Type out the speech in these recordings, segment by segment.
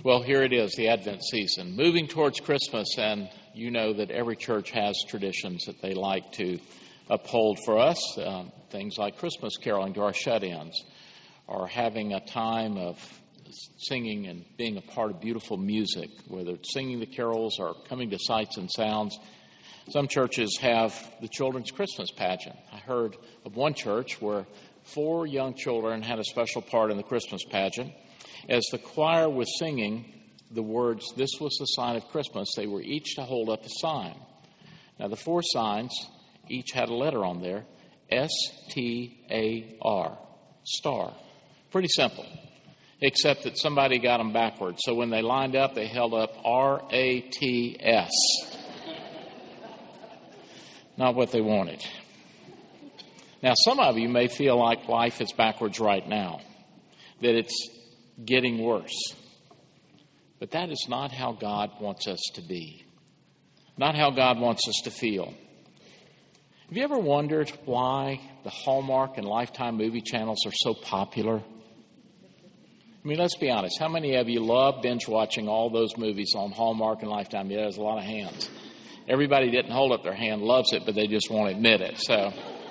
Well, here it is, the Advent season, moving towards Christmas, and you know that every church has traditions that they like to uphold for us, things like Christmas caroling to our shut-ins, or having a time of singing and being a part of beautiful music, whether it's singing the carols or coming to sights and sounds. Some churches have the children's Christmas pageant. I heard of one church where 4 young children had a special part in the Christmas pageant. As the choir was singing the words, "This was the sign of Christmas," they were each to hold up a sign. Now, the 4 signs each had a letter on there, S-T-A-R, star. Pretty simple, except that somebody got them backwards. So when they lined up, they held up R-A-T-S. Not what they wanted. Now, some of you may feel like life is backwards right now, that it's getting worse. But that is not how God wants us to be, not how God wants us to feel. Have you ever wondered why the Hallmark and Lifetime movie channels are so popular? I mean, let's be honest. How many of you love binge watching all those movies on Hallmark and Lifetime? Yeah, there's a lot of hands. Everybody didn't hold up their hand, loves it, but they just won't admit it. So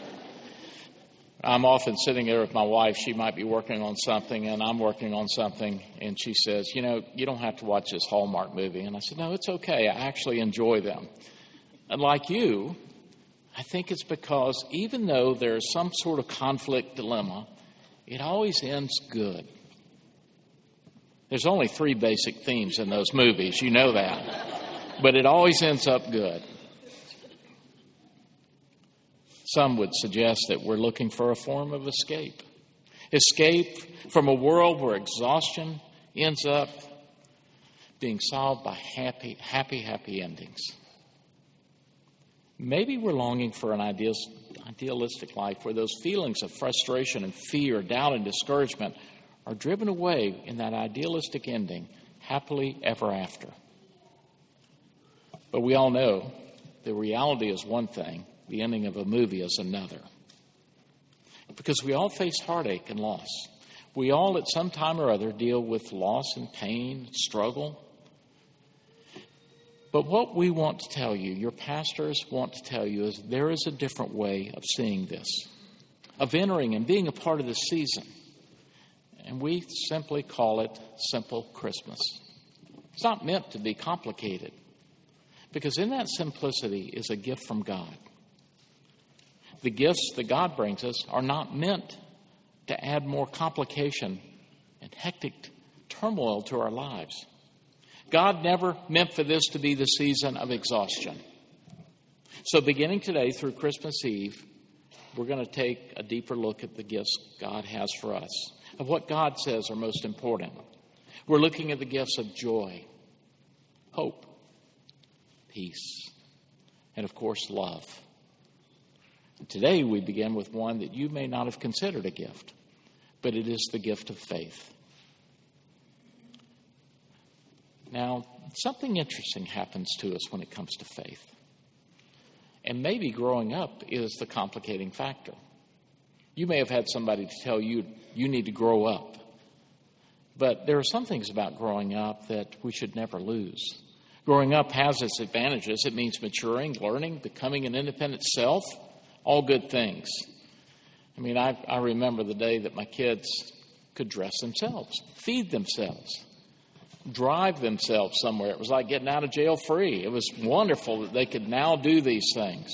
I'm often sitting there with my wife. She might be working on something, and I'm working on something, and she says, "You know, you don't have to watch this Hallmark movie." And I said, "No, it's okay. I actually enjoy them." And like you, I think it's because even though there's some sort of conflict dilemma, it always ends good. There's only 3 basic themes in those movies. You know that. But it always ends up good. Some would suggest that we're looking for a form of escape. Escape from a world where exhaustion ends up being solved by happy endings. Maybe we're longing for an idealistic life where those feelings of frustration and fear, doubt and discouragement are driven away in that idealistic ending, happily ever after. But we all know the reality is one thing. The ending of a movie is another. Because we all face heartache and loss. We all at some time or other deal with loss and pain, struggle. But what we want to tell you, your pastors want to tell you, is there is a different way of seeing this, of entering and being a part of this season. And we simply call it Simple Christmas. It's not meant to be complicated, because in that simplicity is a gift from God. The gifts that God brings us are not meant to add more complication and hectic turmoil to our lives. God never meant for this to be the season of exhaustion. So beginning today through Christmas Eve, we're going to take a deeper look at the gifts God has for us, of what God says are most important. We're looking at the gifts of joy, hope, peace, and of course, love. Today we begin with one that you may not have considered a gift, but it is the gift of faith. Now, something interesting happens to us when it comes to faith. And maybe growing up is the complicating factor. You may have had somebody to tell you, you need to grow up. But there are some things about growing up that we should never lose. Growing up has its advantages. It means maturing, learning, becoming an independent self. All good things. I mean, I remember the day that my kids could dress themselves, feed themselves, drive themselves somewhere. It was like getting out of jail free. It was wonderful that they could now do these things.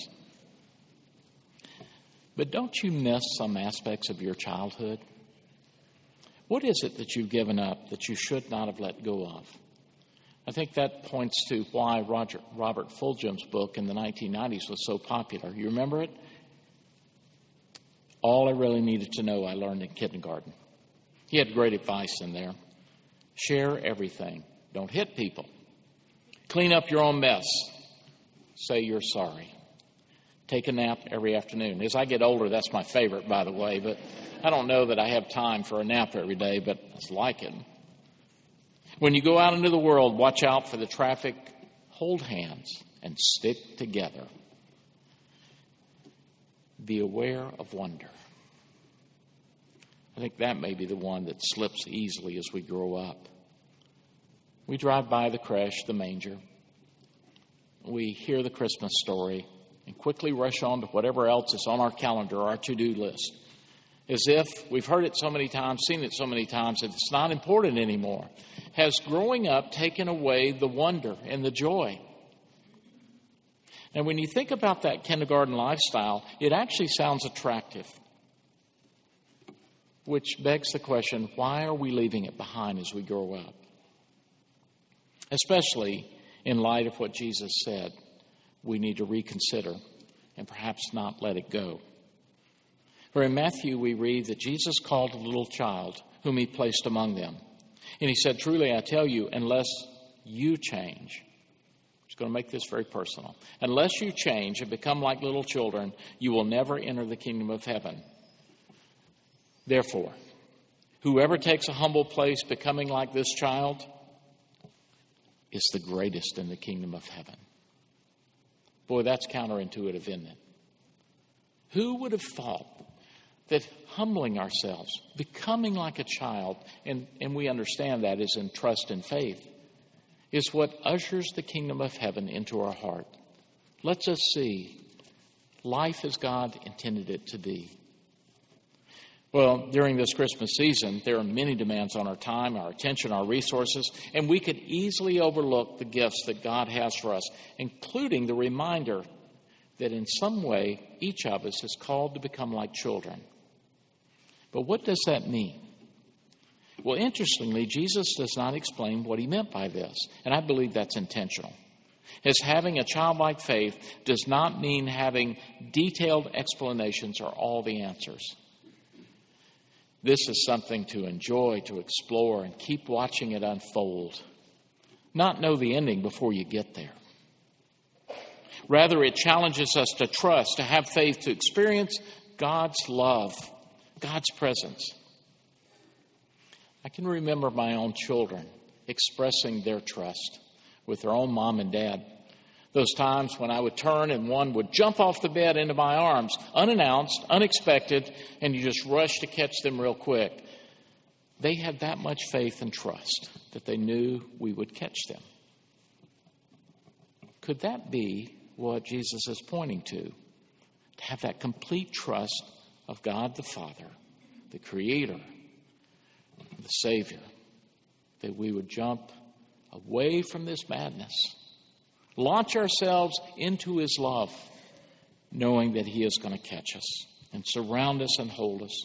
But don't you miss some aspects of your childhood? What is it that you've given up that you should not have let go of? I think that points to why Robert Fulghum's book in the 1990s was so popular. You remember it? All I really needed to know I learned in kindergarten. He had great advice in there. Share everything. Don't hit people. Clean up your own mess. Say you're sorry. Take a nap every afternoon. As I get older, that's my favorite, by the way, but I don't know that I have time for a nap every day, but it's like it. When you go out into the world, watch out for the traffic. Hold hands and stick together. Be aware of wonder. I think that may be the one that slips easily as we grow up. We drive by the creche, the manger. We hear the Christmas story and quickly rush on to whatever else is on our calendar or our to-do list, as if we've heard it so many times, seen it so many times, that it's not important anymore. Has growing up taken away the wonder and the joy? And when you think about that kindergarten lifestyle, it actually sounds attractive, which begs the question, why are we leaving it behind as we grow up? Especially in light of what Jesus said, we need to reconsider and perhaps not let it go. For in Matthew we read that Jesus called a little child whom he placed among them. And he said, truly I tell you, unless you change, I'm just going to make this very personal, unless you change and become like little children, you will never enter the kingdom of heaven. Therefore, whoever takes a humble place becoming like this child is the greatest in the kingdom of heaven. Boy, that's counterintuitive, isn't it? Who would have thought that humbling ourselves, becoming like a child, and we understand that is in trust and faith, is what ushers the kingdom of heaven into our heart. Lets us see life as God intended it to be. Well, during this Christmas season, there are many demands on our time, our attention, our resources, and we could easily overlook the gifts that God has for us, including the reminder that in some way each of us is called to become like children. But what does that mean? Well, interestingly, Jesus does not explain what he meant by this, and I believe that's intentional. As having a childlike faith does not mean having detailed explanations or all the answers. This is something to enjoy, to explore, and keep watching it unfold. Not know the ending before you get there. Rather, it challenges us to trust, to have faith, to experience God's love, God's presence. I can remember my own children expressing their trust with their own mom and dad. Those times when I would turn and one would jump off the bed into my arms, unannounced, unexpected, and you just rush to catch them real quick. They had that much faith and trust that they knew we would catch them. Could that be what Jesus is pointing to? To have that complete trust of God the Father, the Creator, the Savior, that we would jump away from this madness, launch ourselves into His love, knowing that He is going to catch us and surround us and hold us.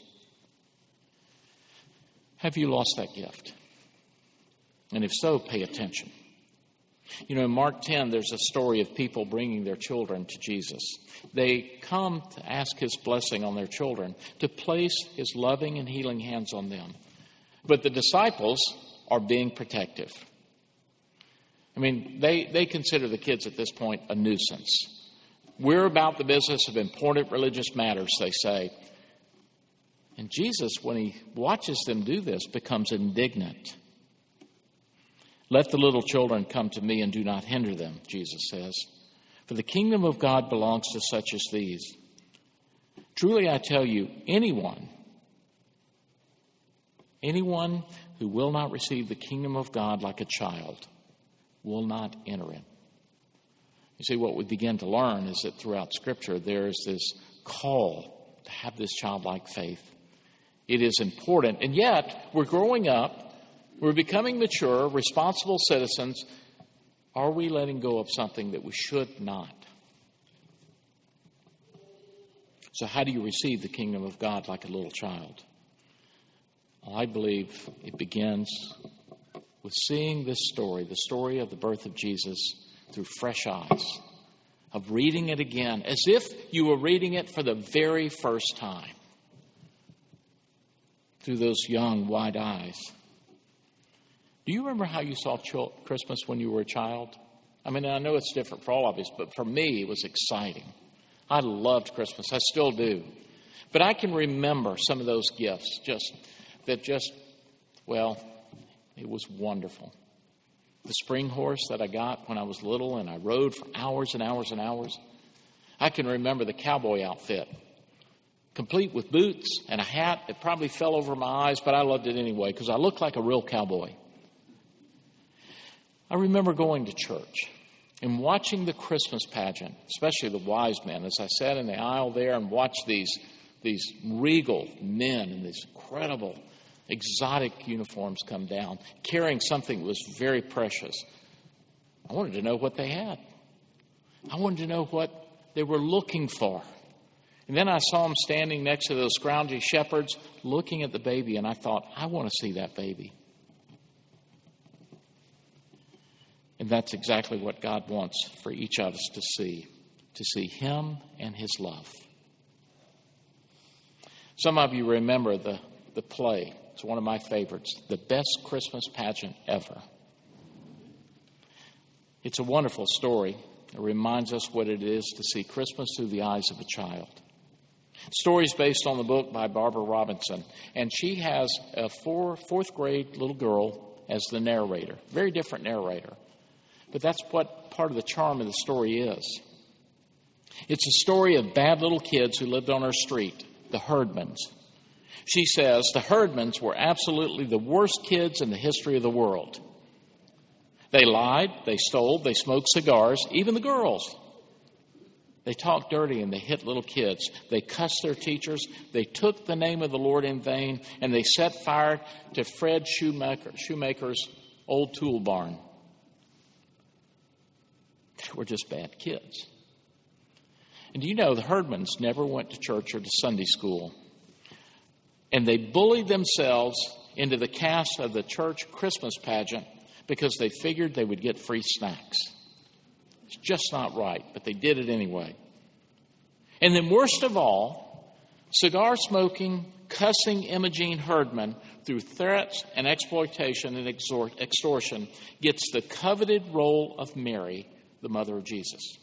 Have you lost that gift? And if so, pay attention. You know, in Mark 10, there's a story of people bringing their children to Jesus. They come to ask His blessing on their children, to place His loving and healing hands on them. But the disciples are being protective. I mean, they consider the kids at this point a nuisance. We're about the business of important religious matters, they say. And Jesus, when He watches them do this, becomes indignant. Let the little children come to me and do not hinder them, Jesus says. For the kingdom of God belongs to such as these. Truly I tell you, anyone who will not receive the kingdom of God like a child will not enter it. You see, what we begin to learn is that throughout Scripture there is this call to have this childlike faith. It is important, and yet we're growing up, we're becoming mature, responsible citizens. Are we letting go of something that we should not? So how do you receive the kingdom of God like a little child? Well, I believe it begins with seeing this story, the story of the birth of Jesus, through fresh eyes, of reading it again, as if you were reading it for the very first time, through those young, wide eyes. Do you remember how you saw Christmas when you were a child? I mean, I know it's different for all of us, but for me, it was exciting. I loved Christmas. I still do. But I can remember some of those gifts, it was wonderful. The spring horse that I got when I was little and I rode for hours and hours and hours. I can remember the cowboy outfit, complete with boots and a hat. It probably fell over my eyes, but I loved it anyway because I looked like a real cowboy. I remember going to church and watching the Christmas pageant, especially the wise men, as I sat in the aisle there and watched these regal men in these incredible exotic uniforms come down, carrying something that was very precious. I wanted to know what they had. I wanted to know what they were looking for. And then I saw them standing next to those scroungy shepherds looking at the baby, and I thought, I want to see that baby. And that's exactly what God wants for each of us to see Him and His love. Some of you remember the play. It's one of my favorites, The Best Christmas Pageant Ever. It's a wonderful story. It reminds us what it is to see Christmas through the eyes of a child. The story is based on the book by Barbara Robinson, and she has a fourth grade little girl as the narrator. Very different narrator. But that's what part of the charm of the story is. It's a story of bad little kids who lived on our street, the Herdmans. She says the Herdmans were absolutely the worst kids in the history of the world. They lied, they stole, they smoked cigars, even the girls. They talked dirty and they hit little kids. They cussed their teachers. They took the name of the Lord in vain, and they set fire to Fred Shoemaker's old tool barn. They were just bad kids. And do you know the Herdmans never went to church or to Sunday school? And they bullied themselves into the cast of the church Christmas pageant because they figured they would get free snacks. It's just not right, but they did it anyway. And then worst of all, cigar-smoking, cussing Imogene Herdman, through threats and exploitation and extortion, gets the coveted role of Mary, the mother of Jesus.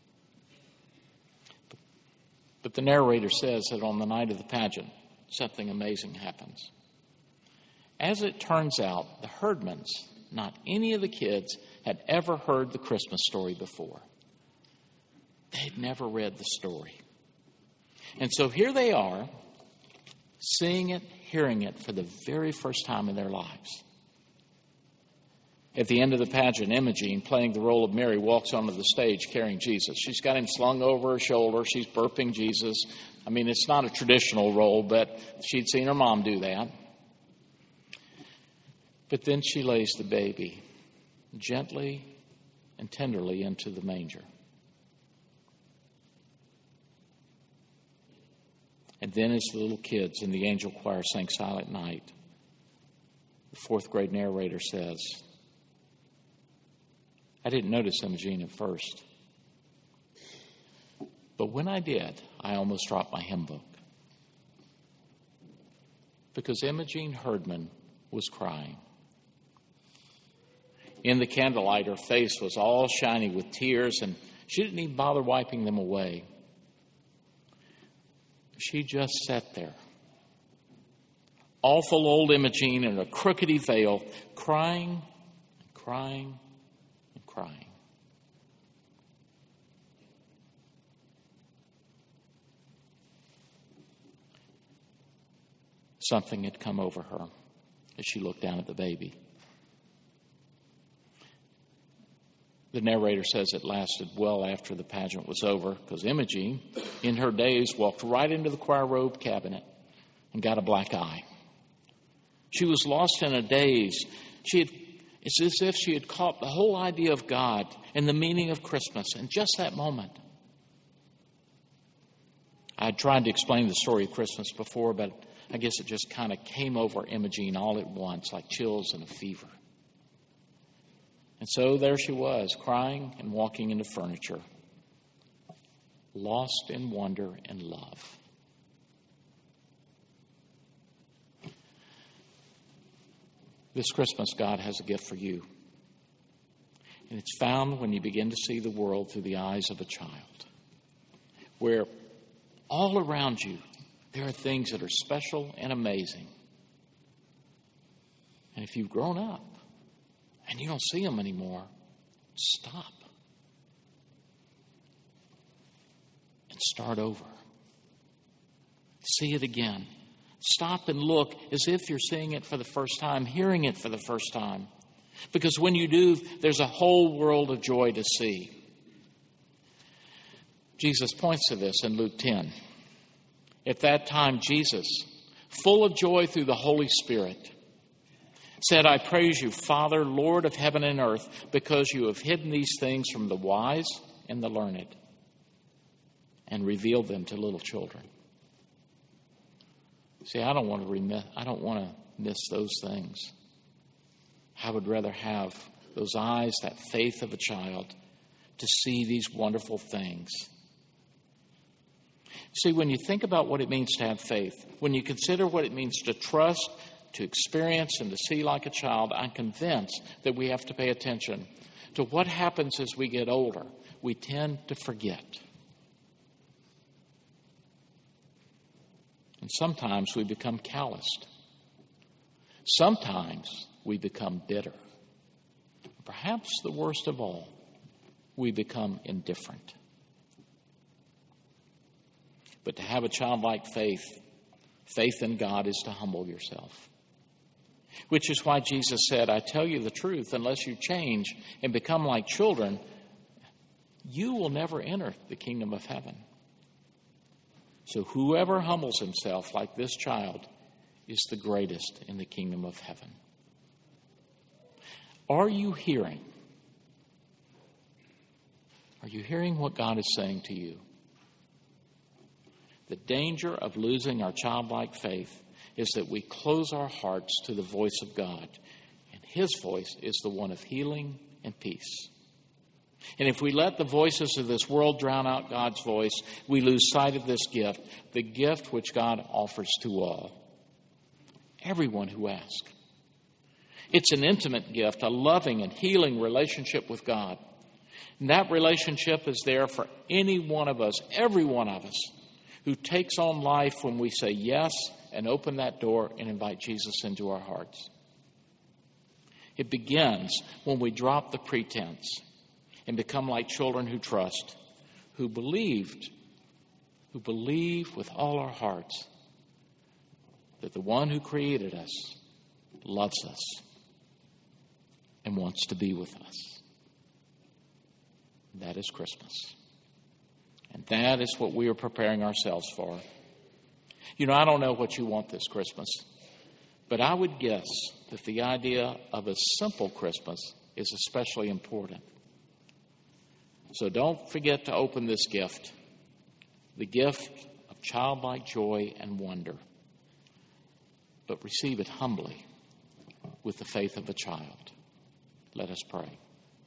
But the narrator says that on the night of the pageant, something amazing happens. As it turns out, the Herdmans, not any of the kids, had ever heard the Christmas story before. They'd never read the story. And so here they are, seeing it, hearing it for the very first time in their lives. At the end of the pageant, Imogene, playing the role of Mary, walks onto the stage carrying Jesus. She's got him slung over her shoulder. She's burping Jesus. I mean, it's not a traditional role, but she'd seen her mom do that. But then she lays the baby gently and tenderly into the manger. And then as the little kids in the angel choir sang Silent Night, the fourth grade narrator says, I didn't notice Imogene at first. But when I did, I almost dropped my hymn book. Because Imogene Herdman was crying. In the candlelight, her face was all shiny with tears, and she didn't even bother wiping them away. She just sat there. Awful old Imogene in a crookedy veil, crying and crying and crying. Something had come over her as she looked down at the baby. The narrator says it lasted well after the pageant was over, because Imogene, in her days, walked right into the choir robe cabinet and got a black eye. She was lost in a daze. It's as if she had caught the whole idea of God and the meaning of Christmas in just that moment. I tried to explain the story of Christmas before, but I guess it just kind of came over Imogene all at once, like chills and a fever. And so there she was, crying and walking into furniture, lost in wonder and love. This Christmas, God has a gift for you. And it's found when you begin to see the world through the eyes of a child, where all around you there are things that are special and amazing. And if you've grown up and you don't see them anymore, stop and start over. See it again. Stop and look as if you're seeing it for the first time, hearing it for the first time. Because when you do, there's a whole world of joy to see. Jesus points to this in Luke 10. At that time, Jesus, full of joy through the Holy Spirit, said, I praise you, Father, Lord of heaven and earth, because you have hidden these things from the wise and the learned and revealed them to little children. See, I don't want to miss those things. I would rather have those eyes, that faith of a child, to see these wonderful things. See, when you think about what it means to have faith, when you consider what it means to trust, to experience, and to see like a child, I'm convinced that we have to pay attention to what happens as we get older. We tend to forget. And sometimes we become calloused. Sometimes we become bitter. Perhaps the worst of all, we become indifferent. But to have a childlike faith in God is to humble yourself. Which is why Jesus said, I tell you the truth, unless you change and become like children, you will never enter the kingdom of heaven. So whoever humbles himself like this child is the greatest in the kingdom of heaven. Are you hearing? Are you hearing what God is saying to you? The danger of losing our childlike faith is that we close our hearts to the voice of God, and His voice is the one of healing and peace. And if we let the voices of this world drown out God's voice, we lose sight of this gift, the gift which God offers to all. Everyone who asks. It's an intimate gift, a loving and healing relationship with God. And that relationship is there for any one of us, every one of us, who takes on life when we say yes and open that door and invite Jesus into our hearts. It begins when we drop the pretense and become like children who trust, who believe with all our hearts that the one who created us loves us and wants to be with us. That is Christmas. And that is what we are preparing ourselves for. You know, I don't know what you want this Christmas, but I would guess that the idea of a simple Christmas is especially important. So don't forget to open this gift, the gift of childlike joy and wonder, but receive it humbly with the faith of a child. Let us pray.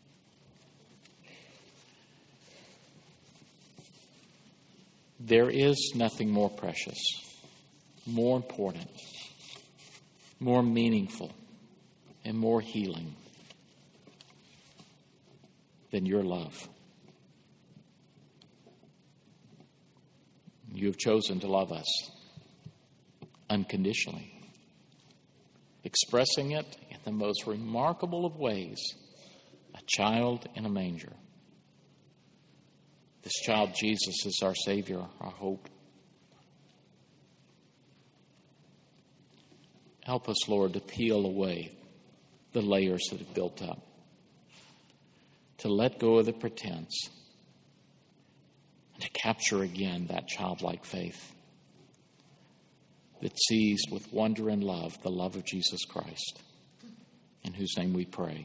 There is nothing more precious, more important, more meaningful, and more healing than your love. You have chosen to love us unconditionally, expressing it in the most remarkable of ways, a child in a manger. This child, Jesus, is our Savior, our hope. Help us, Lord, to peel away the layers that have built up, to let go of the pretense, and to capture again that childlike faith that sees with wonder and love the love of Jesus Christ, in whose name we pray.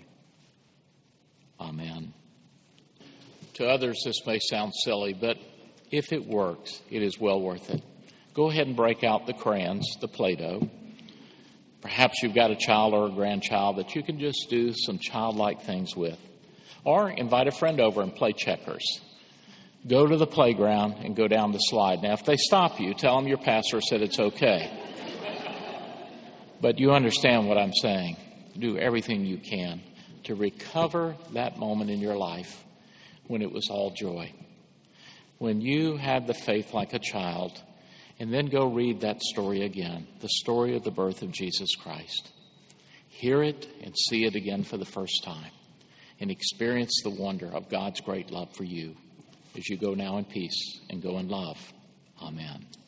Amen. To others, this may sound silly, but if it works, it is well worth it. Go ahead and break out the crayons, the Play-Doh. Perhaps you've got a child or a grandchild that you can just do some childlike things with. Or invite a friend over and play checkers. Go to the playground and go down the slide. Now, if they stop you, tell them your pastor said it's okay. But you understand what I'm saying. Do everything you can to recover that moment in your life when it was all joy. When you had the faith like a child, and then go read that story again, the story of the birth of Jesus Christ. Hear it and see it again for the first time, and experience the wonder of God's great love for you as you go now in peace and go in love. Amen.